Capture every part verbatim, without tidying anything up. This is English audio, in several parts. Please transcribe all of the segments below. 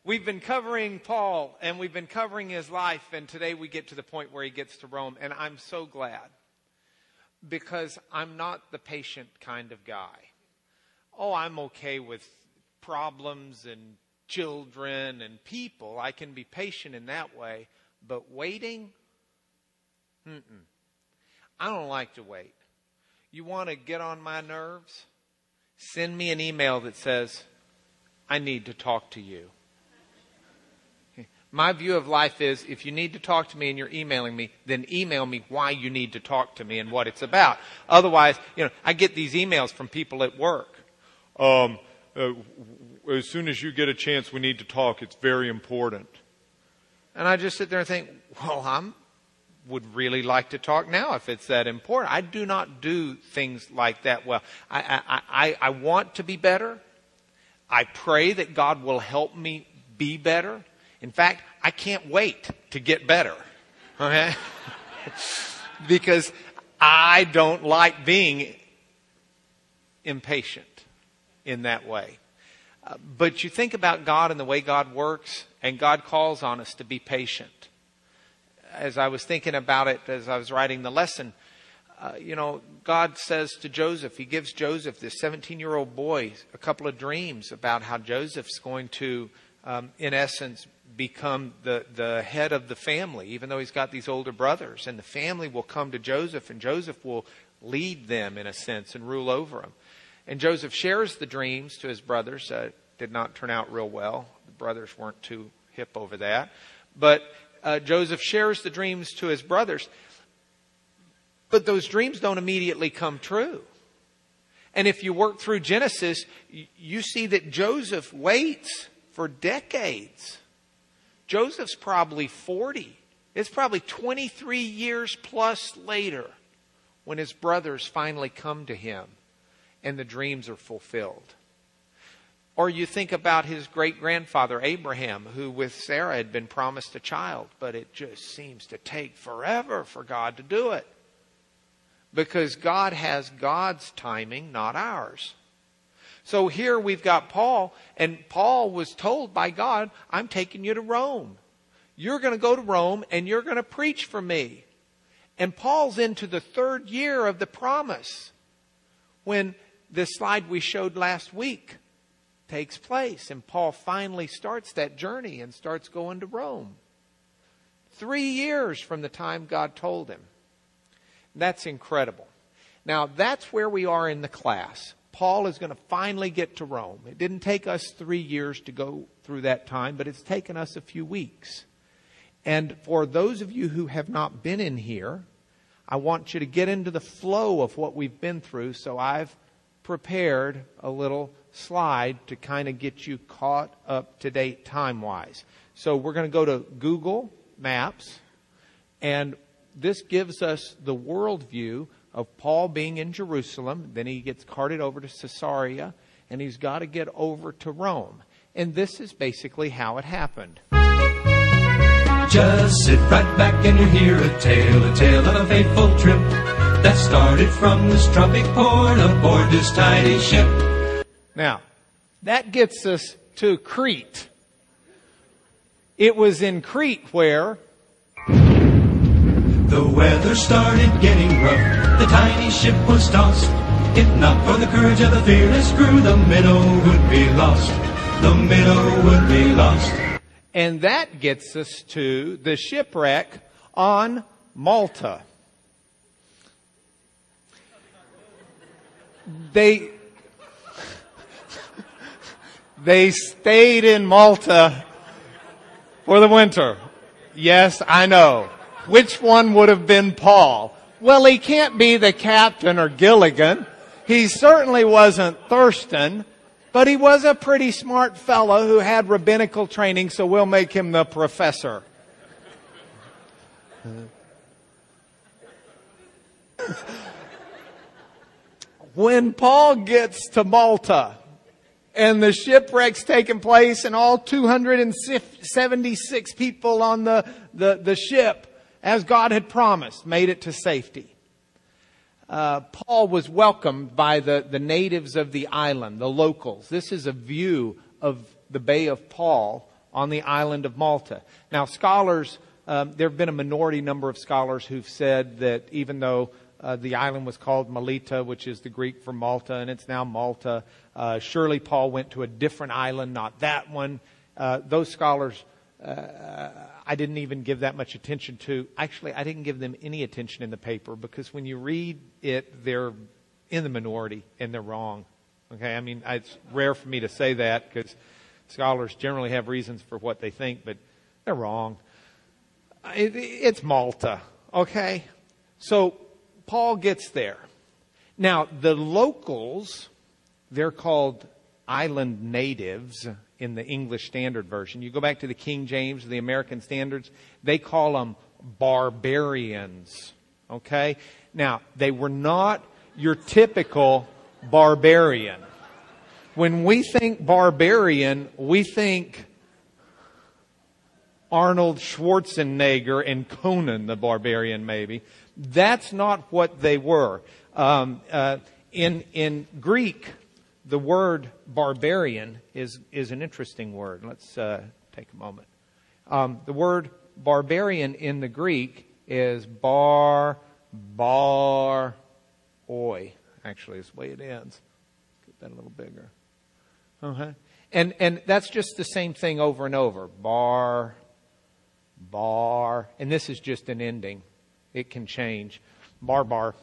We've been covering Paul, and we've been covering his life, and today we get to the point where he gets to Rome, and I'm so glad, because I'm not the patient kind of guy. Oh, I'm okay with problems and children and people. I can be patient in that way, but waiting? Mm-mm. I don't like to wait. You want to get on my nerves? Send me an email that says, I need to talk to you. My view of life is, if you need to talk to me and you're emailing me, then email me why you need to talk to me and what it's about. Otherwise, you know, I get these emails from people at work. Um, uh, as soon as you get a chance, we need to talk. It's very important. And I just sit there and think, well, I'm would really like to talk now if it's that important. I do not do things like that well. I, I, I, I want to be better. I pray that God will help me be better. In fact, I can't wait to get better. Okay? Because I don't like being impatient in that way. Uh, but you think about God and the way God works, and God calls on us to be patient. As I was thinking about it, as I was writing the lesson, uh, you know, God says to Joseph, he gives Joseph, this seventeen-year-old boy, a couple of dreams about how Joseph's going to, um, in essence, become the, the head of the family, even though he's got these older brothers. And the family will come to Joseph, and Joseph will lead them, in a sense, and rule over them. And Joseph shares the dreams to his brothers. Uh, did not turn out real well. The brothers weren't too hip over that. But uh, Joseph shares the dreams to his brothers. But those dreams don't immediately come true. And if you work through Genesis, you see that Joseph waits for decades. Joseph's probably forty. It's probably twenty-three years plus later when his brothers finally come to him and the dreams are fulfilled. Or you think about his great-grandfather, Abraham, who with Sarah had been promised a child, but it just seems to take forever for God to do it. Because God has God's timing, not ours. So here we've got Paul, and Paul was told by God, I'm taking you to Rome. You're going to go to Rome, and you're going to preach for me. And Paul's into the third year of the promise when the slide we showed last week takes place. And Paul finally starts that journey and starts going to Rome. Three years from the time God told him. That's incredible. Now, that's where we are in the class. Paul is going to finally get to Rome. It didn't take us three years to go through that time, but it's taken us a few weeks. And for those of you who have not been in here, I want you to get into the flow of what we've been through. So I've prepared a little slide to kind of get you caught up to date time-wise. So we're going to go to Google Maps, and this gives us the world view of Paul being in Jerusalem. Then he gets carted over to Caesarea, and he's got to get over to Rome. And this is basically how it happened. Just sit right back and you hear a tale, a tale of a fateful trip that started from this tropic port aboard this tiny ship. Now, that gets us to Crete. It was in Crete where the weather started getting rough. The tiny ship was tossed. If not for the courage of the fearless crew, the minnow would be lost. The minnow would be lost. And that gets us to the shipwreck on Malta. They, they stayed in Malta for the winter. Yes, I know. Which one would have been Paul? Well, he can't be the captain or Gilligan. He certainly wasn't Thurston, but he was a pretty smart fellow who had rabbinical training, so we'll make him the professor. When Paul gets to Malta and the shipwreck's taking place and all two hundred seventy-six people on the, the, the ship, as God had promised, made it to safety. Uh, Paul was welcomed by the, the natives of the island, the locals. This is a view of the Bay of Paul on the island of Malta. Now, scholars, um, there have been a minority number of scholars who've said that even though uh, the island was called Melita, which is the Greek for Malta, and it's now Malta, uh, surely Paul went to a different island, not that one. Uh, those scholars, uh, I didn't even give that much attention to. Actually, I didn't give them any attention in the paper because when you read it, they're in the minority and they're wrong. Okay, I mean, it's rare for me to say that because scholars generally have reasons for what they think, but they're wrong. It, it's Malta, okay? So Paul gets there. Now, the locals, they're called island natives in the English Standard Version. You go back to the King James, the American Standards, they call them barbarians, okay? Now, they were not your typical barbarian. When we think barbarian, we think Arnold Schwarzenegger and Conan the Barbarian, maybe. That's not what they were. Um, uh, in in Greek, the word barbarian is is an interesting word. Let's uh, take a moment. Um, the word barbarian in the Greek is bar bar oi. Actually, is the way it ends. Get that a little bigger. Uh-huh. And and that's just the same thing over and over. Bar, bar. And this is just an ending. It can change. Bar, bar.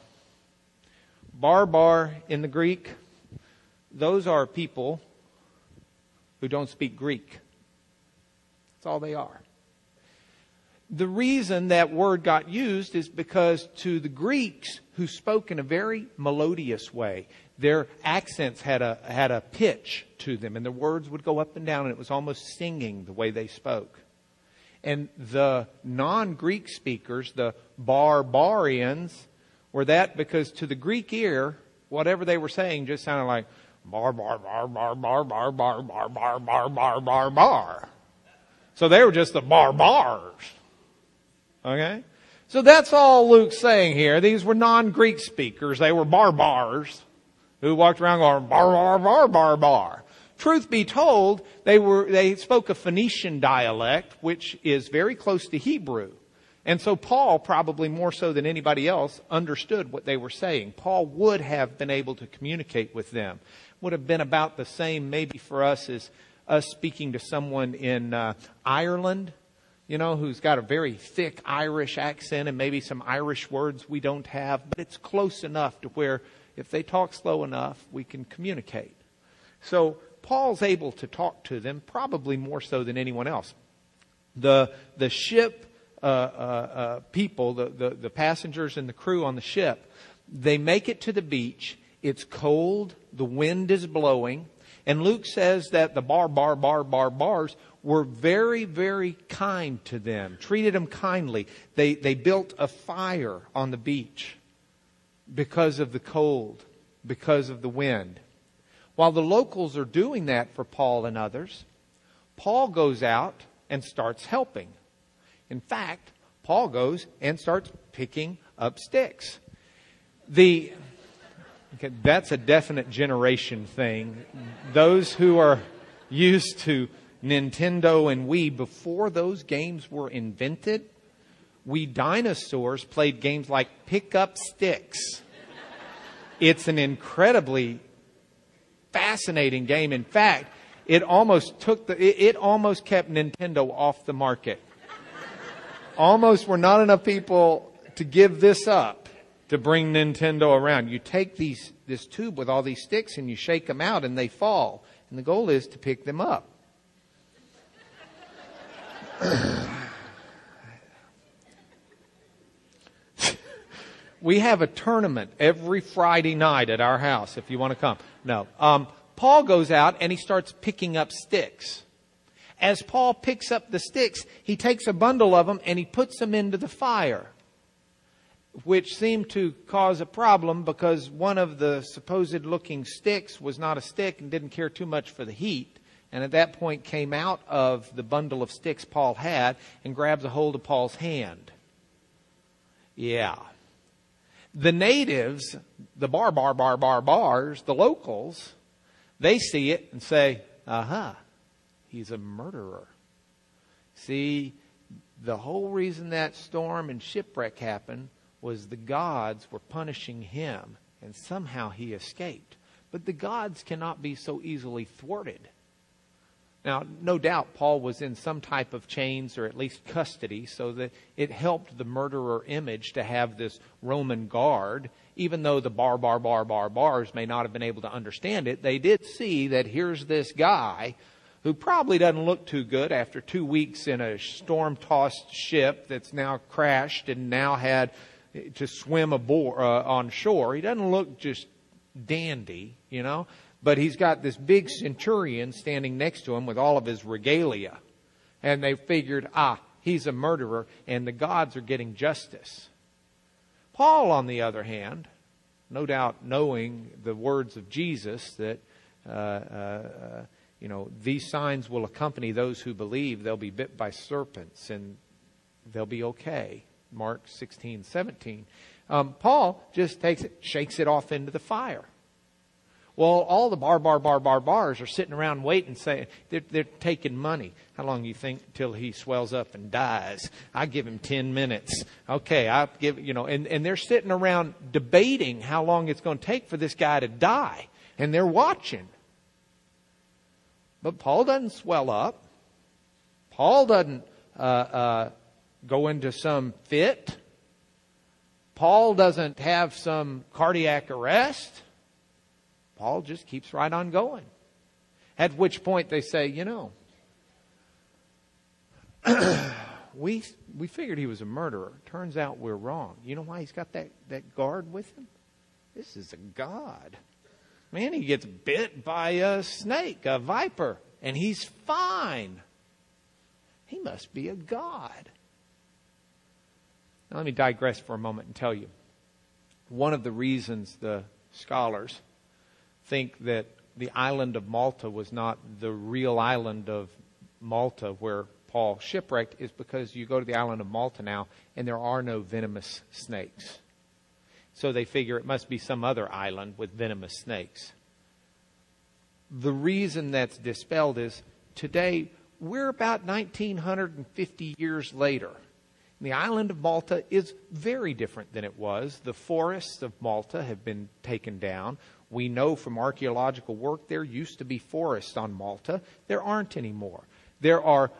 Bar, bar in the Greek, those are people who don't speak Greek. That's all they are. The reason that word got used is because to the Greeks who spoke in a very melodious way, their accents had a had a pitch to them, and the words would go up and down, and it was almost singing the way they spoke. And the non-Greek speakers, the barbarians, were that because to the Greek ear, whatever they were saying just sounded like bar bar bar bar bar bar bar bar bar bar bar bar bar. So they were just the barbars. Okay? So that's all Luke's saying here. These were non-Greek speakers. They were barbars who walked around going bar, bar, bar, bar, bar. Truth be told, they were, they spoke a Phoenician dialect, which is very close to Hebrew. And so Paul, probably more so than anybody else, understood what they were saying. Paul would have been able to communicate with them. Would have been about the same maybe for us as us speaking to someone in uh, Ireland, you know, who's got a very thick Irish accent and maybe some Irish words we don't have, but it's close enough to where if they talk slow enough, we can communicate. So Paul's able to talk to them probably more so than anyone else. The the ship uh, uh, uh, people, the, the, the passengers and the crew on the ship, they make it to the beach. It's cold. The wind is blowing. And Luke says that the bar, bar, bar, bar, bars were very, very kind to them, treated them kindly. They, they built a fire on the beach because of the cold, because of the wind. While the locals are doing that for Paul and others, Paul goes out and starts helping. In fact, Paul goes and starts picking up sticks. The okay, that's a definite generation thing. Those who are used to Nintendo and Wii, before those games were invented, we dinosaurs played games like Pick Up Sticks. It's an incredibly fascinating game. In fact, it almost took the, it, it almost kept Nintendo off the market. Almost were not enough people to give this up to bring Nintendo around. You take these, this tube with all these sticks and you shake them out and they fall. And the goal is to pick them up. We have a tournament every Friday night at our house if you want to come. No. Um, Paul goes out and he starts picking up sticks. As Paul picks up the sticks, he takes a bundle of them and he puts them into the fire, which seemed to cause a problem because one of the supposed looking sticks was not a stick and didn't care too much for the heat. And at that point came out of the bundle of sticks Paul had and grabs a hold of Paul's hand. Yeah. The natives, the bar, bar, bar, bar, bars, the locals, they see it and say, aha, he's a murderer. See, the whole reason that storm and shipwreck happened was the gods were punishing him, and somehow he escaped. But the gods cannot be so easily thwarted. Now, no doubt Paul was in some type of chains or at least custody, so that it helped the murderer image to have this Roman guard. Even though the bar, bar, bar, bar, bars may not have been able to understand it, they did see that here's this guy who probably doesn't look too good after two weeks in a storm-tossed ship that's now crashed and now had to swim aboard, uh, on shore. He doesn't look just dandy, you know. But he's got this big centurion standing next to him with all of his regalia. And they figured, ah, he's a murderer, and the gods are getting justice. Paul, on the other hand, no doubt knowing the words of Jesus that, uh, uh, you know, these signs will accompany those who believe. They'll be bit by serpents, and they'll be okay. Mark sixteen, seventeen. Um, Paul just takes it, shakes it off into the fire. Well, all the bar, bar, bar, bar, bars are sitting around waiting, saying they're, they're taking money. How long do you think till he swells up and dies? I give him ten minutes. Okay, I give you know, and, and they're sitting around debating how long it's going to take for this guy to die, and they're watching. But Paul doesn't swell up. Paul doesn't uh, uh, go into some fit. Paul doesn't have some cardiac arrest. Paul just keeps right on going. At which point they say, you know, we we figured he was a murderer. Turns out we're wrong. You know why he's got that, that guard with him? This is a god. Man, he gets bit by a snake, a viper, and he's fine. He must be a god. Now let me digress for a moment and tell you. One of the reasons the scholars think that the island of Malta was not the real island of Malta where Paul shipwrecked is because you go to the island of Malta now and there are no venomous snakes. So they figure it must be some other island with venomous snakes. The reason that's dispelled is today we're about nineteen fifty years later. The island of Malta is very different than it was. The forests of Malta have been taken down. We know from archaeological work there used to be forests on Malta. There aren't anymore. There are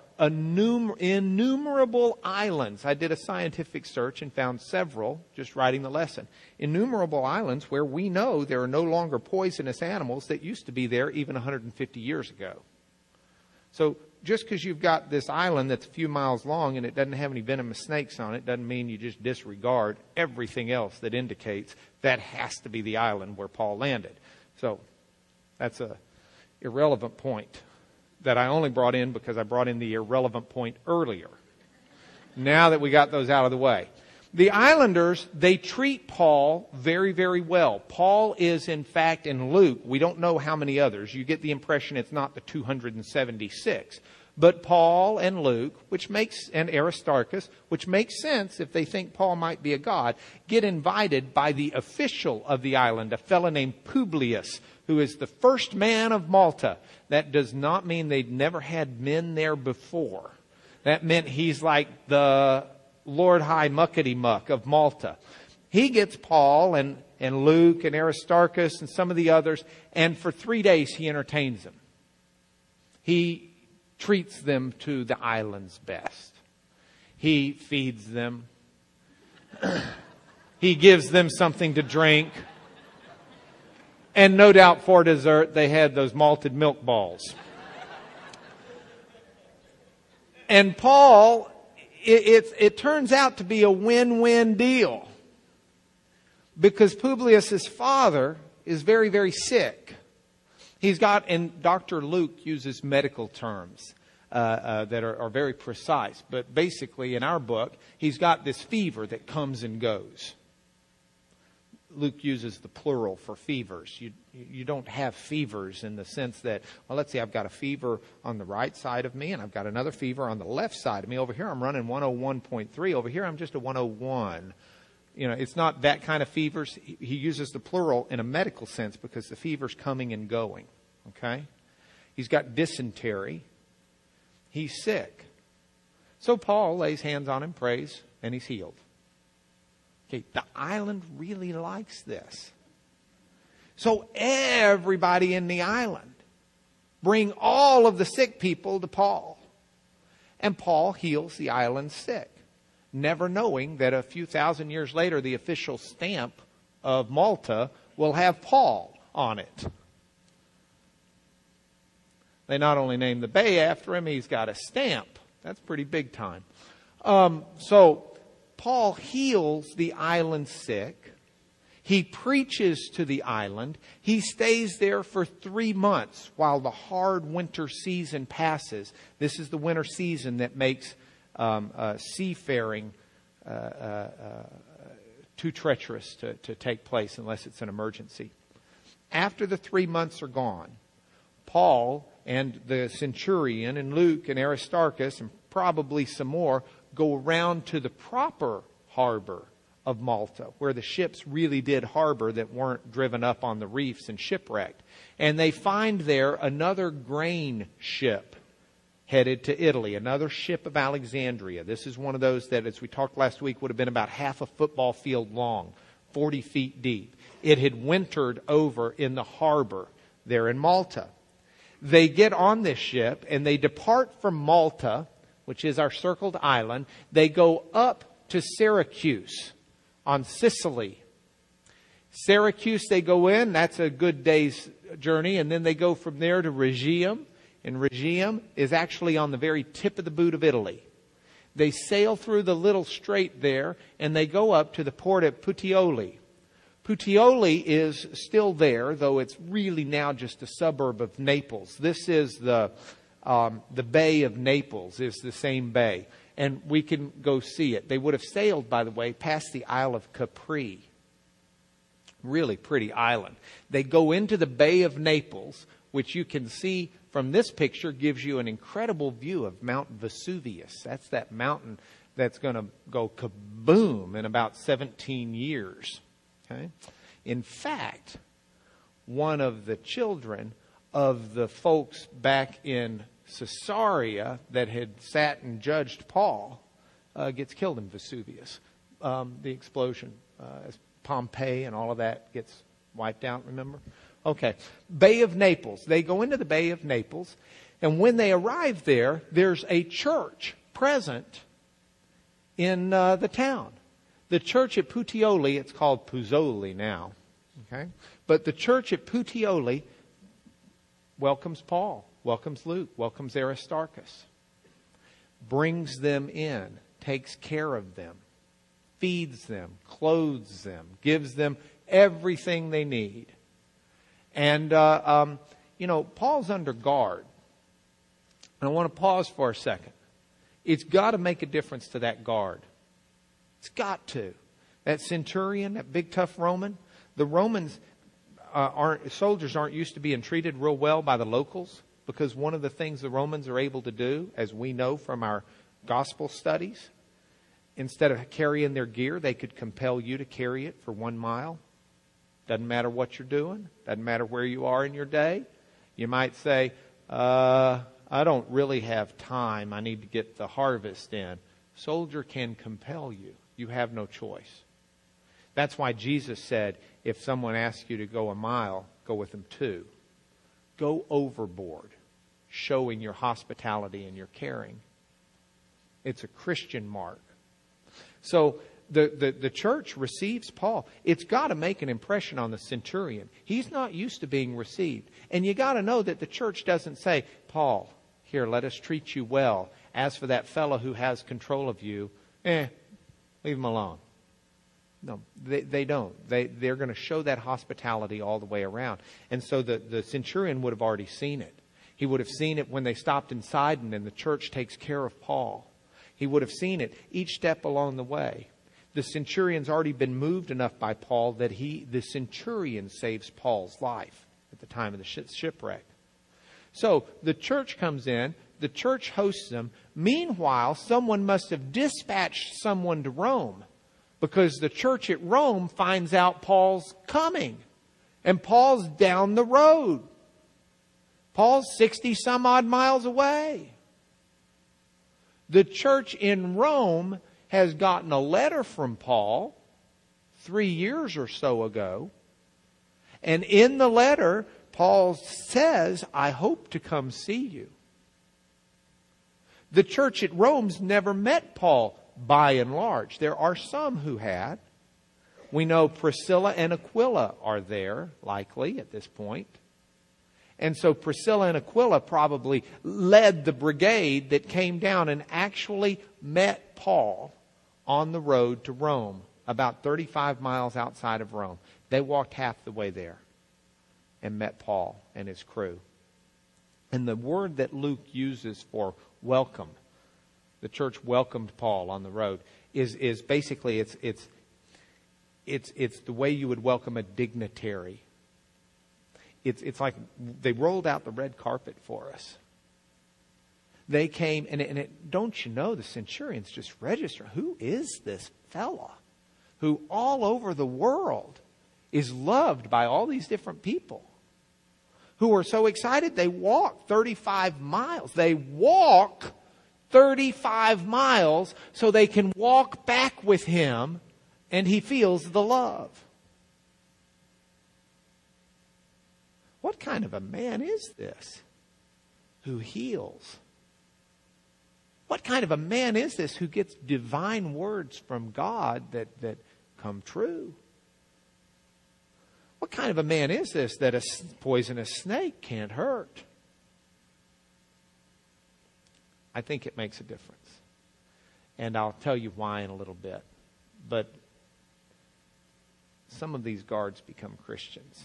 innumerable islands. I did a scientific search and found several, just writing the lesson. Innumerable islands where we know there are no longer poisonous animals that used to be there even one hundred fifty years ago. So just because you've got this island that's a few miles long and it doesn't have any venomous snakes on it doesn't mean you just disregard everything else that indicates that has to be the island where Paul landed. So that's a irrelevant point that I only brought in because I brought in the irrelevant point earlier. Now that we got those out of the way. The islanders, they treat Paul very, very well. Paul is, in fact, in Luke, we don't know how many others. You get the impression it's not the two hundred seventy-six. But Paul and Luke, which makes, and Aristarchus, which makes sense if they think Paul might be a god, get invited by the official of the island, a fellow named Publius, who is the first man of Malta. That does not mean they'd never had men there before. That meant he's like the Lord High Muckety Muck of Malta. He gets Paul and, and Luke and Aristarchus and some of the others, and for three days he entertains them. He treats them to the island's best. He feeds them. He gives them something to drink. And no doubt for dessert they had those malted milk balls. And Paul, it, it, it turns out to be a win-win deal. Because Publius' father is very, very sick. He's got, and Doctor Luke uses medical terms uh, uh, that are, are very precise. But basically, in our book, he's got this fever that comes and goes. Luke uses the plural for fevers. You you don't have fevers in the sense that, well, let's say I've got a fever on the right side of me and I've got another fever on the left side of me. Over here I'm running one oh one point three. Over here I'm just a one oh one. You know, it's not that kind of fevers. He uses the plural in a medical sense because the fever's coming and going. Okay? He's got dysentery. He's sick. So Paul lays hands on him, prays, and he's healed. Okay, the island really likes this. So everybody in the island bring all of the sick people to Paul. And Paul heals the island sick, never knowing that a few thousand years later, the official stamp of Malta will have Paul on it. They not only named the bay after him, he's got a stamp. That's pretty big time. Um, so Paul heals the island sick. He preaches to the island. He stays there for three months while the hard winter season passes. This is the winter season that makes um, uh, seafaring uh, uh, uh, too treacherous to, to take place unless it's an emergency. After the three months are gone, Paul and the centurion and Luke and Aristarchus and probably some more go around to the proper harbor of Malta, where the ships really did harbor that weren't driven up on the reefs and shipwrecked. And they find there another grain ship headed to Italy, another ship of Alexandria. This is one of those that, as we talked last week, would have been about half a football field long, forty feet deep. It had wintered over in the harbor there in Malta. They get on this ship and they depart from Malta, which is our circled island. They go up to Syracuse on Sicily. Syracuse they go in, that's a good day's journey, and then they go from there to Rhegium, and Rhegium is actually on the very tip of the boot of Italy. They sail through the little strait there, and they go up to the port at Puteoli. Puteoli is still there, though it's really now just a suburb of Naples. This is the um, the Bay of Naples, is the same bay. And we can go see it. They would have sailed, by the way, past the Isle of Capri. Really pretty island. They go into the Bay of Naples, which you can see from this picture gives you an incredible view of Mount Vesuvius. That's that mountain that's going to go kaboom in about seventeen years. Okay? In fact, one of the children of the folks back in Caesarea that had sat and judged Paul uh, gets killed in Vesuvius. Um, the explosion, uh, as Pompeii and all of that gets wiped out, remember? Okay. Bay of Naples. They go into the Bay of Naples, and when they arrive there, there's a church present in uh, the town. The church at Puteoli, it's called Puzzoli now. Okay? But the church at Puteoli welcomes Paul, welcomes Luke, welcomes Aristarchus, brings them in, takes care of them, feeds them, clothes them, gives them everything they need. And, uh, um, you know, Paul's under guard. And I want to pause for a second. It's got to make a difference to that guard. It's got to. That centurion, that big tough Roman, the Romans uh, aren't, soldiers aren't used to being treated real well by the locals, because one of the things the Romans are able to do, as we know from our gospel studies, instead of carrying their gear, they could compel you to carry it for one mile. Doesn't matter what you're doing. Doesn't matter where you are in your day. You might say, uh, I don't really have time. I need to get the harvest in. Soldier can compel you. You have no choice. That's why Jesus said, if someone asks you to go a mile, go with them two. Go overboard, showing your hospitality and your caring. It's a Christian mark. So the, the, the church receives Paul. It's got to make an impression on the centurion. He's not used to being received. And you got to know that the church doesn't say, Paul, here, let us treat you well. As for that fellow who has control of you, eh, leave him alone. No, they, they don't. They, they're going to show that hospitality all the way around. And so the, the centurion would have already seen it. He would have seen it when they stopped in Sidon and the church takes care of Paul. He would have seen it each step along the way. The centurion's already been moved enough by Paul that he, the centurion saves Paul's life at the time of the shipwreck. So the church comes in. The church hosts them. Meanwhile, someone must have dispatched someone to Rome, because the church at Rome finds out Paul's coming. And Paul's down the road. Paul's sixty some odd miles away. The church in Rome has gotten a letter from Paul three years or so ago. And in the letter, Paul says, I hope to come see you. The church at Rome's never met Paul by and large. There are some who had. We know Priscilla and Aquila are there, likely, at this point. And so Priscilla and Aquila probably led the brigade that came down and actually met Paul on the road to Rome, about thirty-five miles outside of Rome. They walked half the way there and met Paul and his crew. And the word that Luke uses for welcome, the church welcomed Paul on the road, is is basically it's it's it's it's the way you would welcome a dignitary. It's it's like they rolled out the red carpet for us. They came, and, it, and it, don't you know, the centurions just register, who is this fella who all over the world is loved by all these different people who are so excited they walk thirty-five miles. They walk thirty-five miles so they can walk back with him and he feels the love. What kind of a man is this who heals? What kind of a man is this who gets divine words from God that, that come true? What kind of a man is this that a poisonous snake can't hurt? I think it makes a difference. And I'll tell you why in a little bit. But some of these guards become Christians.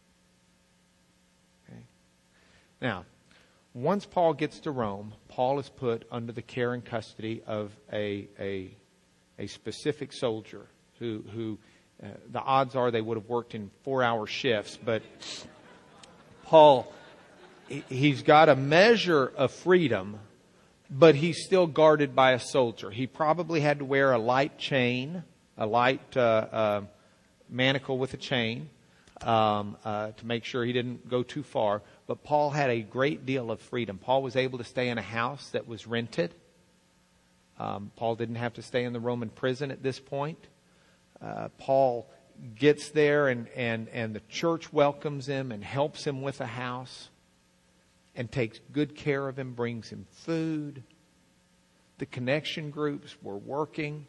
Okay? Now, once Paul gets to Rome, Paul is put under the care and custody of a a, a specific soldier who who uh, the odds are they would have worked in four-hour shifts, but Paul, he's got a measure of freedom, but he's still guarded by a soldier. He probably had to wear a light chain, a light uh, uh, manacle with a chain, um, uh, to make sure he didn't go too far. But Paul had a great deal of freedom. Paul was able to stay in a house that was rented. Um, Paul didn't have to stay in the Roman prison at this point. Uh, Paul gets there and, and, and the church welcomes him and helps him with a house and takes good care of him, brings him food. The connection groups were working.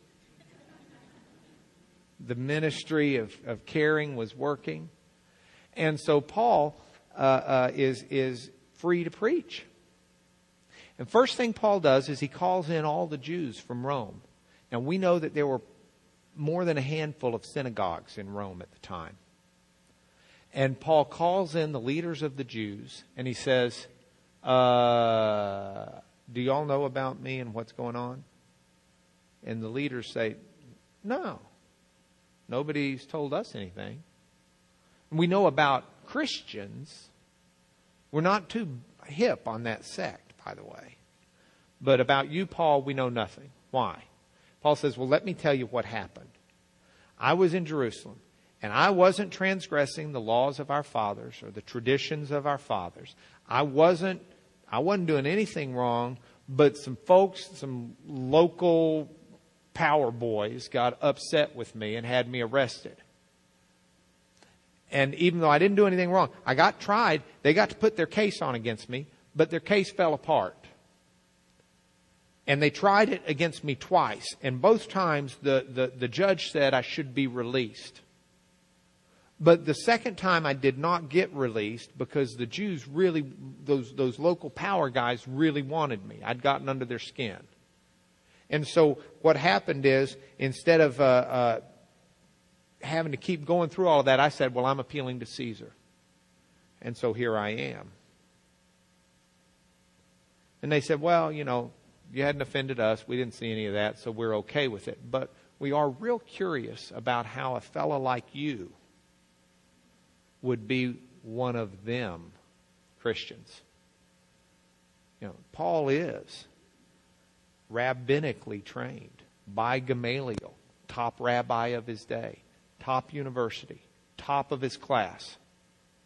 The ministry of, of caring was working. And so Paul uh, uh, is, is free to preach. And first thing Paul does is he calls in all the Jews from Rome. Now we know that there were more than a handful of synagogues in Rome at the time. And Paul calls in the leaders of the Jews and he says, uh, do you all know about me and what's going on? And the leaders say, no, nobody's told us anything. We know about Christians. We're not too hip on that sect, by the way. But about you, Paul, we know nothing. Why? Paul says, well, let me tell you what happened. I was in Jerusalem, and I wasn't transgressing the laws of our fathers or the traditions of our fathers. I wasn't, I wasn't doing anything wrong, but some folks, some local power boys got upset with me and had me arrested. And even though I didn't do anything wrong, I got tried. They got to put their case on against me, but their case fell apart. And they tried it against me twice. And both times the, the, the judge said I should be released. But the second time I did not get released because the Jews really, those, those local power guys really wanted me. I'd gotten under their skin. And so what happened is, instead of uh, uh, having to keep going through all of that, I said, well, I'm appealing to Caesar. And so here I am. And they said, well, you know, you hadn't offended us. We didn't see any of that, so we're okay with it. But we are real curious about how a fellow like you would be one of them Christians. You know, Paul is rabbinically trained by Gamaliel, top rabbi of his day, top university, top of his class.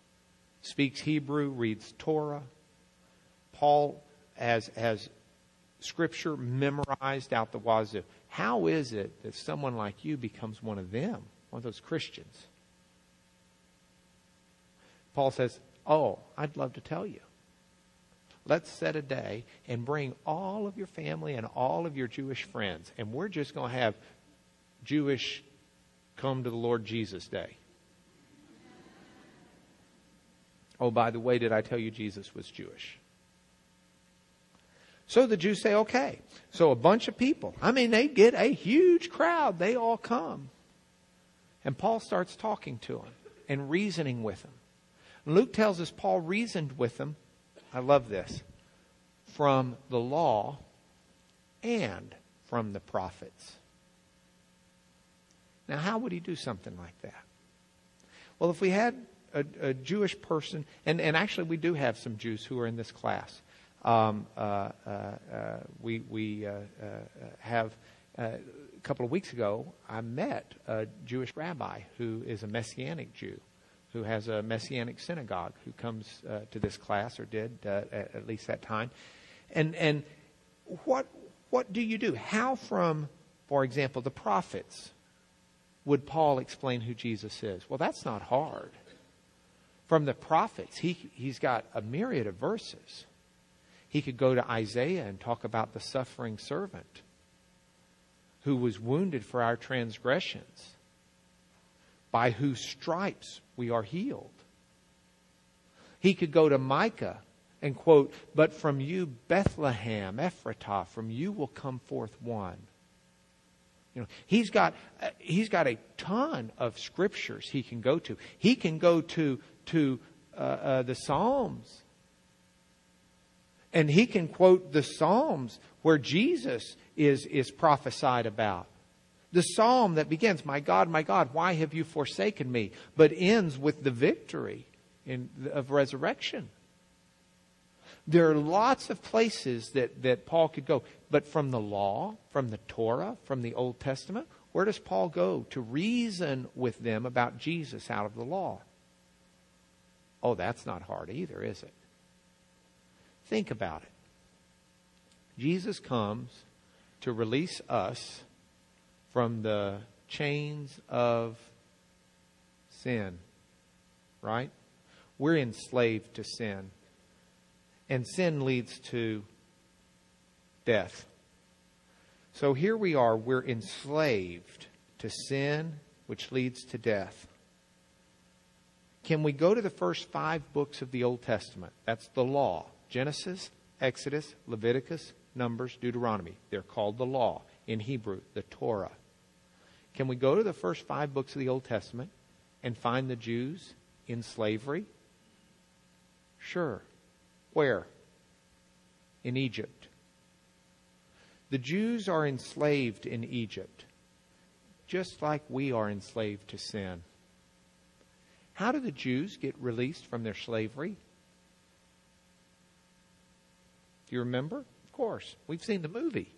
Speaks Hebrew, reads Torah. Paul has, has Scripture memorized out the wazoo. How is it that someone like you becomes one of them, one of those Christians? Paul says, oh, I'd love to tell you. Let's set a day and bring all of your family and all of your Jewish friends. And we're just going to have Jewish come to the Lord Jesus Day. Oh, by the way, did I tell you Jesus was Jewish? So the Jews say, okay. So a bunch of people. I mean, they get a huge crowd. They all come. And Paul starts talking to them and reasoning with them. Luke tells us Paul reasoned with them. I love this. From the law and from the prophets. Now, how would he do something like that? Well, if we had a, a Jewish person, and, and actually we do have some Jews who are in this class. Um, uh, uh, uh, we we uh, uh, have, uh, a couple of weeks ago, I met a Jewish rabbi who is a Messianic Jew, who has a Messianic synagogue, who comes uh, to this class, or did uh, at, at least that time. And and what what do you do? How from, for example, the prophets would Paul explain who Jesus is? Well, that's not hard. From the prophets, he he's got a myriad of verses. He could go to Isaiah and talk about the suffering servant who was wounded for our transgressions, by whose stripes we are healed. He could go to Micah and quote, but from you, Bethlehem, Ephratah, from you will come forth one. You know, he's got uh, he's got a ton of scriptures he can go to. He can go to to uh, uh, the Psalms. And he can quote the Psalms where Jesus is, is prophesied about. The psalm that begins, my God, my God, why have you forsaken me? But ends with the victory in, of resurrection. There are lots of places that, that Paul could go. But from the law, from the Torah, from the Old Testament, where does Paul go to reason with them about Jesus out of the law? Oh, that's not hard either, is it? Think about it. Jesus comes to release us from the chains of sin, right? We're enslaved to sin. And sin leads to death. So here we are, we're enslaved to sin, which leads to death. Can we go to the first five books of the Old Testament? That's the law. Genesis, Exodus, Leviticus, Numbers, Deuteronomy. They're called the law. In Hebrew, the Torah. Can we go to the first five books of the Old Testament and find the Jews in slavery? Sure. Where? In Egypt. The Jews are enslaved in Egypt, just like we are enslaved to sin. How do the Jews get released from their slavery? Do you remember? Of course. We've seen the movie.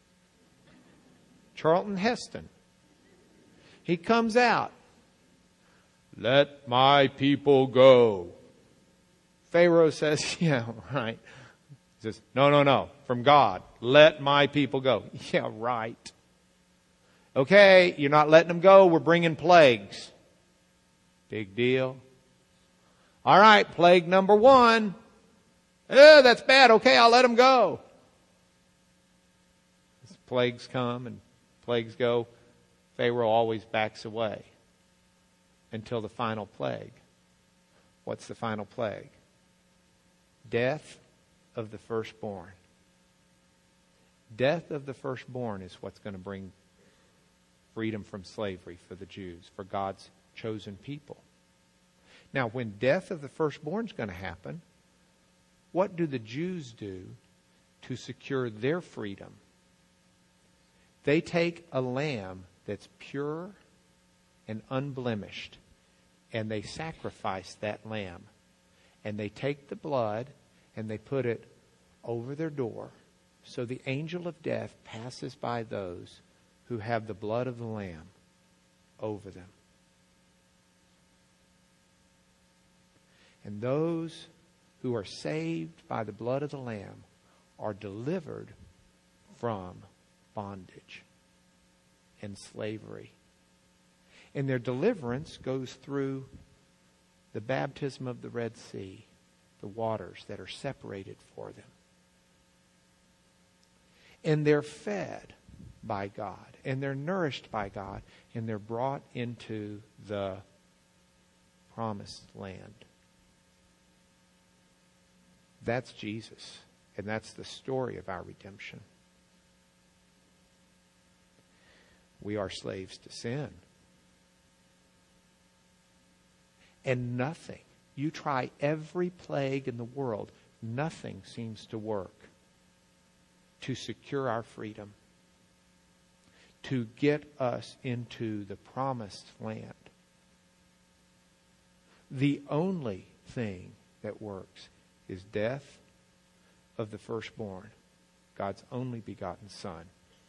Charlton Heston. He comes out. Let my people go. Pharaoh says, yeah, right. He says, no, no, no. From God. Let my people go. Yeah, right. Okay, you're not letting them go. We're bringing plagues. Big deal. All right, plague number one. Oh, that's bad. Okay, I'll let them go. As plagues come and plagues go, Pharaoh always backs away until the final plague. What's the final plague? Death of the firstborn. Death of the firstborn is what's going to bring freedom from slavery for the Jews, for God's chosen people. Now, when death of the firstborn is going to happen, what do the Jews do to secure their freedom? They take a lamb that's pure and unblemished, and they sacrifice that lamb. And they take the blood and they put it over their door, so the angel of death passes by those who have the blood of the lamb over them. And those who are saved by the blood of the Lamb are delivered from bondage and slavery. And their deliverance goes through the baptism of the Red Sea, the waters that are separated for them. And they're fed by God, and they're nourished by God, and they're brought into the promised land. That's Jesus, and that's the story of our redemption. We are slaves to sin. And nothing, you try every plague in the world, nothing seems to work to secure our freedom, to get us into the promised land. The only thing that works is death of the firstborn, God's only begotten Son.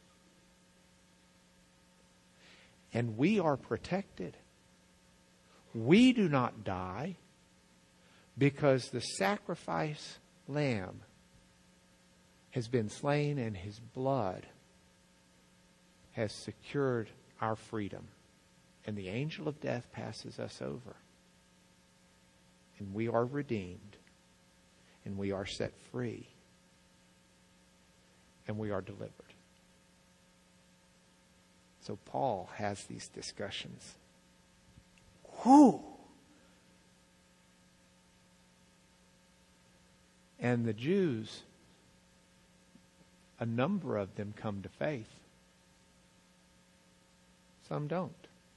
And we are protected. We do not die because the sacrifice lamb has been slain and his blood has secured our freedom. And the angel of death passes us over. And we are redeemed. And we are set free. And we are delivered. So Paul has these discussions. Whew! And the Jews, a number of them come to faith. Some don't.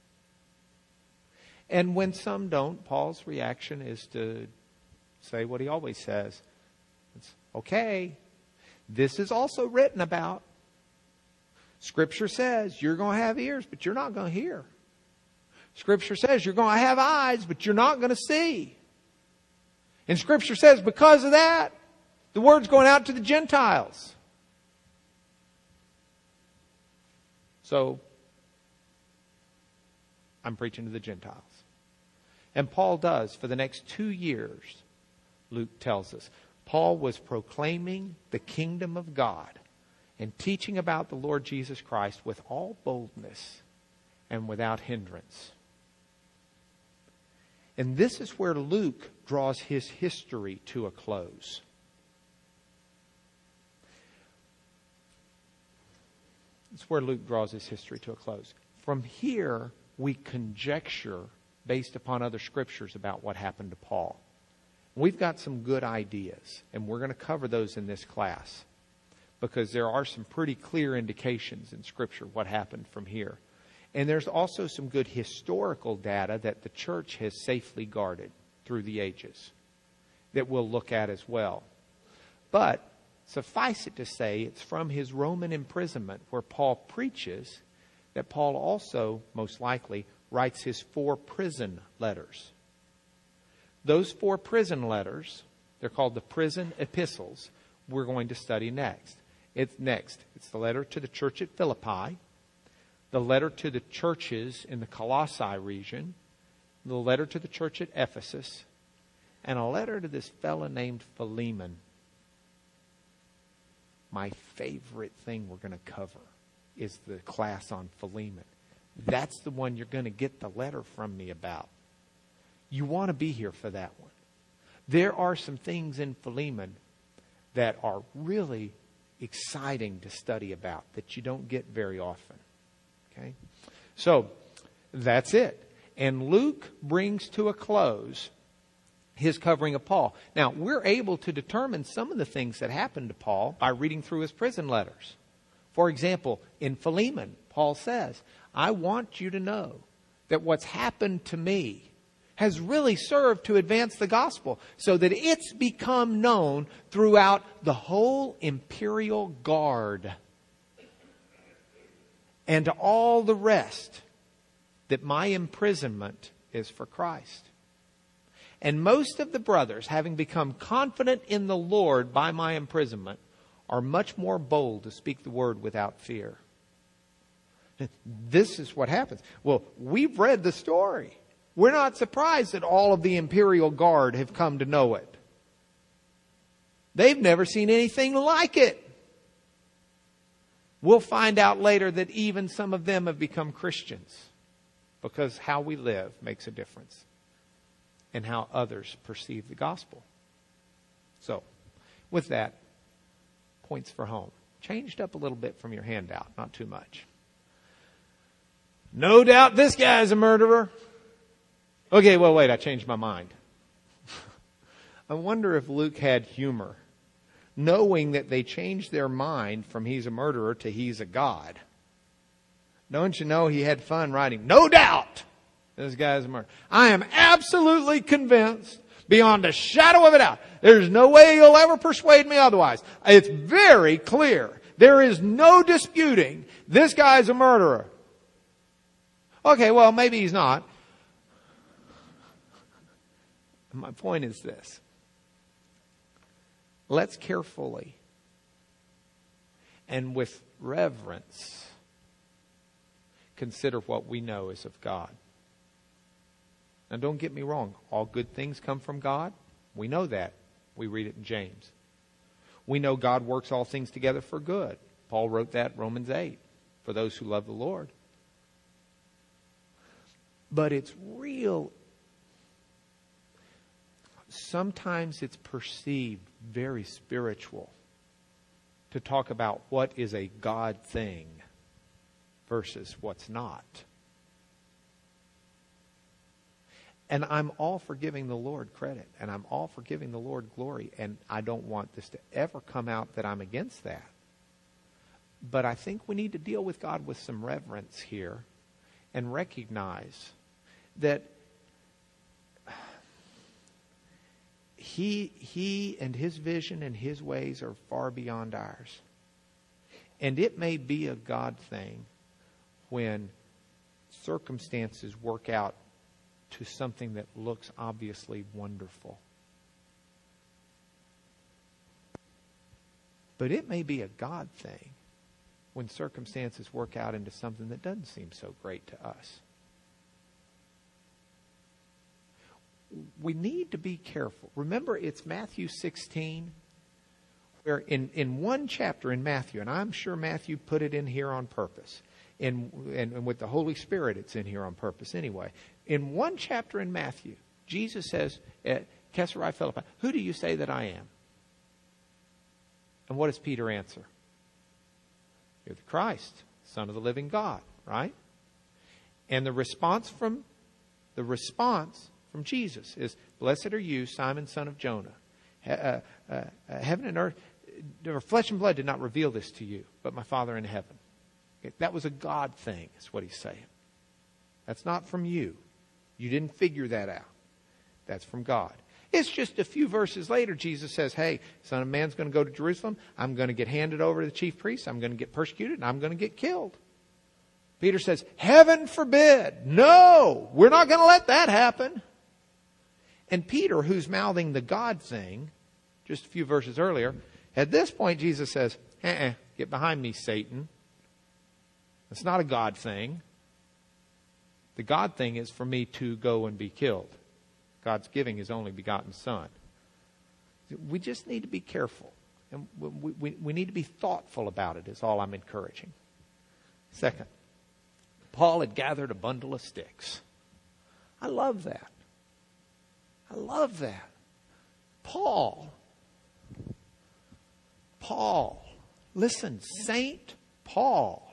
And when some don't, Paul's reaction is to say what he always says. It's okay. This is also written about. Scripture says you're going to have ears, but you're not going to hear. Scripture says you're going to have eyes, but you're not going to see. And Scripture says because of that, the word's going out to the Gentiles. So, I'm preaching to the Gentiles. And Paul does for the next two years, Luke tells us. Paul was proclaiming the kingdom of God and teaching about the Lord Jesus Christ with all boldness and without hindrance. And this is where Luke draws his history to a close. It's where Luke draws his history to a close. From here, we conjecture based upon other scriptures about what happened to Paul. We've got some good ideas, and we're going to cover those in this class because there are some pretty clear indications in Scripture what happened from here. And there's also some good historical data that the church has safely guarded through the ages that we'll look at as well. But suffice it to say, it's from his Roman imprisonment where Paul preaches that Paul also, most likely, writes his four prison letters. Those four prison letters, they're called the prison epistles, we're going to study next. It's next. It's the letter to the church at Philippi, the letter to the churches in the Colossae region, the letter to the church at Ephesus, and a letter to this fellow named Philemon. My favorite thing we're going to cover is the class on Philemon. That's the one you're going to get the letter from me about. You want to be here for that one. There are some things in Philemon that are really exciting to study about that you don't get very often. Okay? So, that's it. And Luke brings to a close his covering of Paul. Now, we're able to determine some of the things that happened to Paul by reading through his prison letters. For example, in Philemon, Paul says, I want you to know that what's happened to me has really served to advance the gospel so that it's become known throughout the whole imperial guard and to all the rest that my imprisonment is for Christ. And most of the brothers, having become confident in the Lord by my imprisonment, are much more bold to speak the word without fear. This is what happens. Well, we've read the story. We're not surprised that all of the imperial guard have come to know it. They've never seen anything like it. We'll find out later that even some of them have become Christians because how we live makes a difference in how others perceive the gospel. So, with that, points for home. Changed up a little bit from your handout, not too much. No doubt this guy's a murderer. Okay, well, wait, I changed my mind. I wonder if Luke had humor, knowing that they changed their mind from he's a murderer to he's a god. Don't you know he had fun writing, no doubt this guy's a murderer. I am absolutely convinced, beyond a shadow of a doubt, there's no way you'll ever persuade me otherwise. It's very clear. There is no disputing this guy's a murderer. Okay, well, maybe he's not. My point is this. Let's carefully and with reverence consider what we know is of God. Now, don't get me wrong. All good things come from God. We know that. We read it in James. We know God works all things together for good. Paul wrote that in Romans eight, for those who love the Lord. But it's real. Sometimes it's perceived very spiritual to talk about what is a God thing versus what's not. And I'm all for giving the Lord credit, and I'm all for giving the Lord glory, and I don't want this to ever come out that I'm against that. But I think we need to deal with God with some reverence here and recognize that He, he and His vision and His ways are far beyond ours. And it may be a God thing when circumstances work out to something that looks obviously wonderful. But it may be a God thing when circumstances work out into something that doesn't seem so great to us. We need to be careful. Remember, it's Matthew sixteen, where in, in one chapter in Matthew, and I'm sure Matthew put it in here on purpose, in, and, and with the Holy Spirit it's in here on purpose anyway. In one chapter in Matthew, Jesus says at Caesarea Philippi, who do you say that I am? And what does Peter answer? You're the Christ, Son of the living God, right? And the response from the response from Jesus is, blessed are you, Simon, son of Jonah. Uh, uh, uh, heaven and earth, or flesh and blood did not reveal this to you, but my Father in heaven. Okay, that was a God thing, is what he's saying. That's not from you. You didn't figure that out. That's from God. It's just a few verses later, Jesus says, hey, Son of Man's going to go to Jerusalem. I'm going to get handed over to the chief priests. I'm going to get persecuted, and I'm going to get killed. Peter says, heaven forbid. No, we're not going to let that happen. And Peter, who's mouthing the God thing, just a few verses earlier, at this point Jesus says, uh-uh, get behind me, Satan. It's not a God thing. The God thing is for me to go and be killed. God's giving His only begotten Son. We just need to be careful. And we, we, we need to be thoughtful about it, is all I'm encouraging. Second, Paul had gathered a bundle of sticks. I love that. I love that. Paul. Paul. Listen, Saint Paul.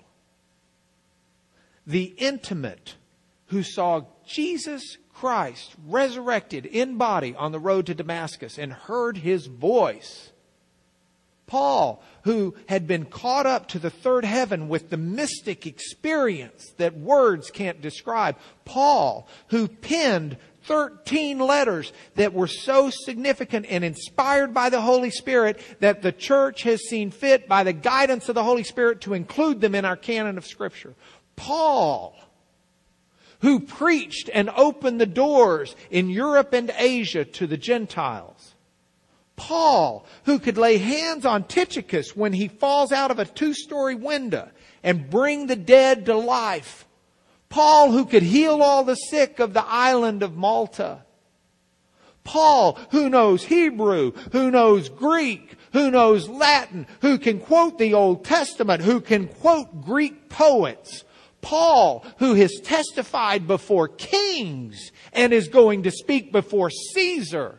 The intimate who saw Jesus Christ resurrected in body on the road to Damascus and heard His voice. Paul, who had been caught up to the third heaven with the mystic experience that words can't describe. Paul, who penned thirteen letters that were so significant and inspired by the Holy Spirit that the church has seen fit by the guidance of the Holy Spirit to include them in our canon of Scripture. Paul, who preached and opened the doors in Europe and Asia to the Gentiles. Paul, who could lay hands on Tychicus when he falls out of a two-story window and bring the dead to life. Paul, who could heal all the sick of the island of Malta. Paul, who knows Hebrew, who knows Greek, who knows Latin, who can quote the Old Testament, who can quote Greek poets. Paul, who has testified before kings and is going to speak before Caesar,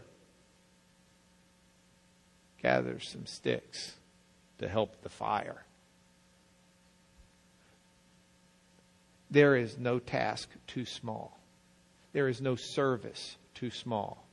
gathers some sticks to help the fire. There is no task too small. There is no service too small.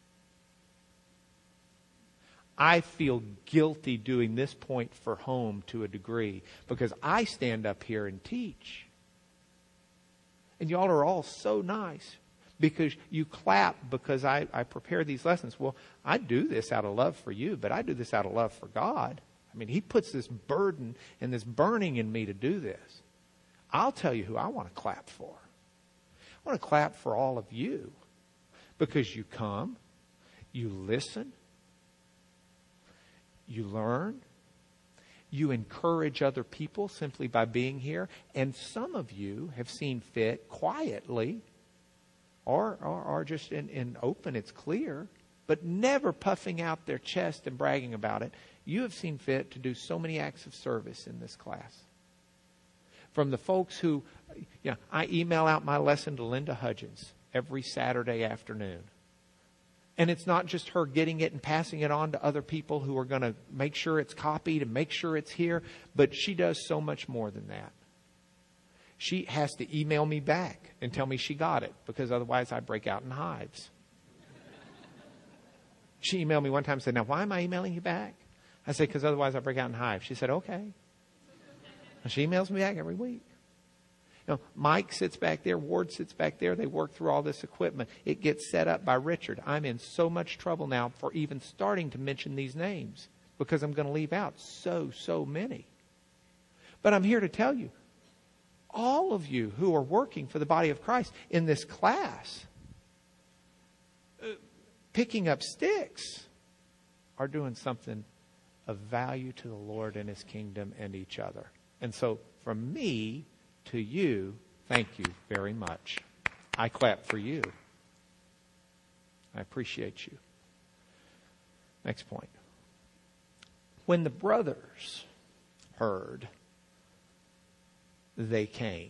I feel guilty doing this point for home to a degree because I stand up here and teach. And y'all are all so nice because you clap because I, I prepare these lessons. Well, I do this out of love for you, but I do this out of love for God. I mean, He puts this burden and this burning in me to do this. I'll tell you who I want to clap for. I want to clap for all of you because you come, you listen, you learn, you encourage other people simply by being here, and some of you have seen fit quietly or, or, or just in, in open, it's clear, but never puffing out their chest and bragging about it. You have seen fit to do so many acts of service in this class. From the folks who, you know, I email out my lesson to Linda Hudgens every Saturday afternoon. And it's not just her getting it and passing it on to other people who are going to make sure it's copied and make sure it's here, but she does so much more than that. She has to email me back and tell me she got it, because otherwise I break out in hives. She emailed me one time and said, "Now, why am I emailing you back?" I said, "Because otherwise I break out in hives." She said, "Okay." And she emails me back every week. You know, Mike sits back there. Ward sits back there. They work through all this equipment. It gets set up by Richard. I'm in so much trouble now for even starting to mention these names because I'm going to leave out so, so many. But I'm here to tell you, all of you who are working for the body of Christ in this class, uh, picking up sticks, are doing something of value to the Lord and His kingdom and each other. And so from me to you, thank you very much. I clap for you. I appreciate you. Next point. When the brothers heard, they came.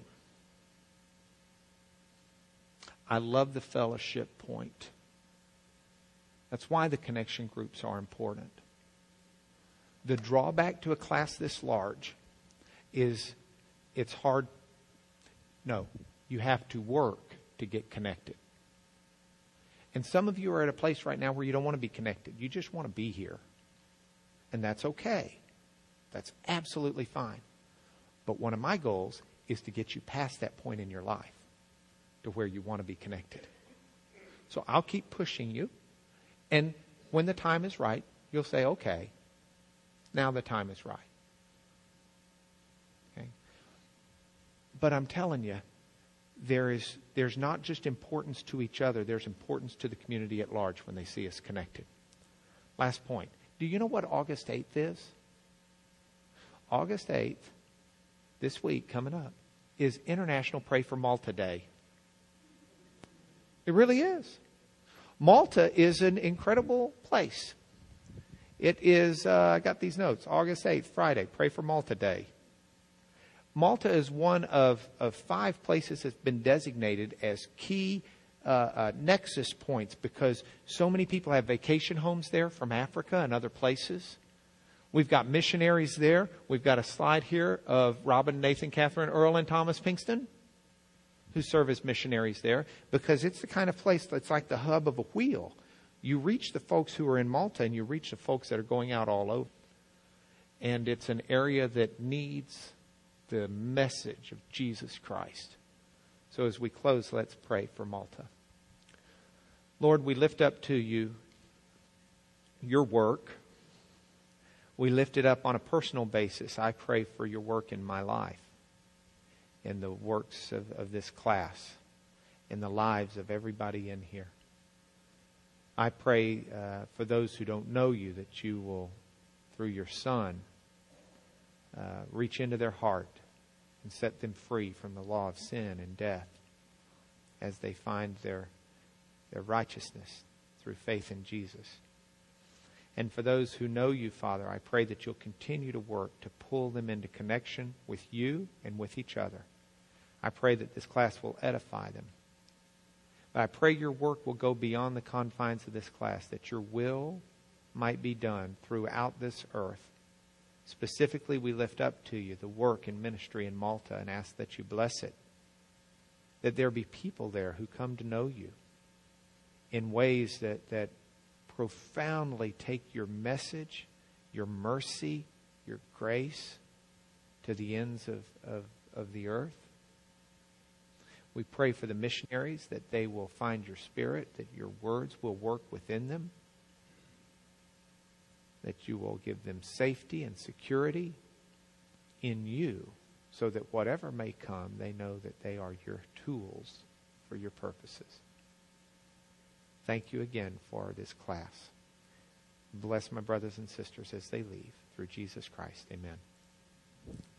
I love the fellowship point. That's why the connection groups are important. The drawback to a class this large is it's hard. No, you have to work to get connected. And some of you are at a place right now where you don't want to be connected. You just want to be here. And that's okay. That's absolutely fine. But one of my goals is to get you past that point in your life to where you want to be connected. So I'll keep pushing you. And when the time is right, you'll say, okay, now the time is right. Okay? But I'm telling you, there is there's not just importance to each other, there's importance to the community at large when they see us connected. Last point. Do you know what August eighth is? August eighth, this week coming up, is International Pray for Malta Day. It really is. Malta is an incredible place. It is, uh, I got these notes, August eighth, Friday, Pray for Malta Day. Malta is one of, of five places that's been designated as key uh, uh, nexus points because so many people have vacation homes there from Africa and other places. We've got missionaries there. We've got a slide here of Robin, Nathan, Catherine, Earl, and Thomas Pinkston, who serve as missionaries there, because it's the kind of place that's like the hub of a wheel. You reach the folks who are in Malta and you reach the folks that are going out all over. And it's an area that needs the message of Jesus Christ. So as we close, let's pray for Malta. Lord, we lift up to you your work. We lift it up on a personal basis. I pray for your work in my life, in the works of, of this class, in the lives of everybody in here. I pray uh, for those who don't know you that you will, through your Son, uh, reach into their heart and set them free from the law of sin and death as they find their, their righteousness through faith in Jesus. And for those who know you, Father, I pray that you'll continue to work to pull them into connection with you and with each other. I pray that this class will edify them. But I pray your work will go beyond the confines of this class, that your will might be done throughout this earth. Specifically, we lift up to you the work and ministry in Malta and ask that you bless it. That there be people there who come to know you in ways that, that profoundly take your message, your mercy, your grace to the ends of, of, of the earth. We pray for the missionaries that they will find your Spirit, that your words will work within them, that you will give them safety and security in you, so that whatever may come, they know that they are your tools for your purposes. Thank you again for this class. Bless my brothers and sisters as they leave. Through Jesus Christ, amen.